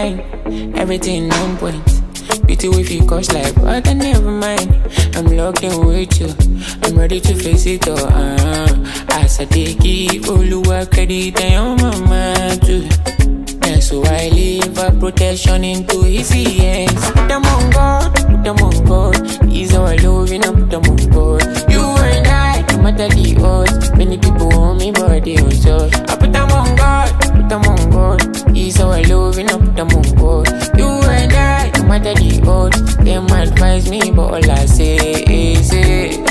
line. Everything on point. Beauty with you cost like, but I never mind. I'm locked in with you. I'm ready to face it all. As I take it, all the work credit on my mind too. And so I leave a protection into his hands. Put them on God, put them on God. He's our loving, I put them on God. You and I, no matter the odds. Many people want me, but they don't so. I put them on God, put them on God. He's our loving, I put them on God. You and I, no matter the odds. They might advise me, but all I say is it.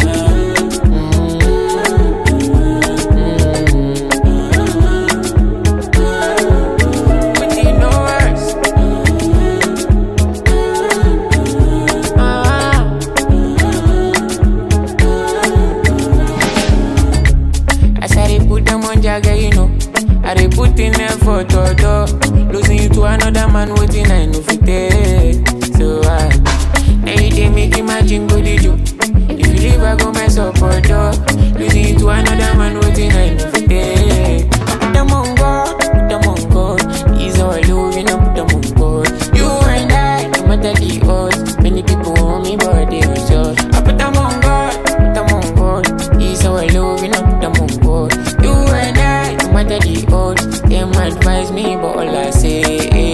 I dey put in effort, losing you to another man, waiting I know fit take. So now you dey make imagine go the joke. If you leave, I go mess up, losing you to another man, waiting I know fit take. Put them on God, put them on God. He's our loving, I put them on God. You and I, no matter the odds. Many people want me, but they don't so. I put them on God, put them on God. He's our loving, I put them on God. You and I, no matter the odds, them advise me, but all I say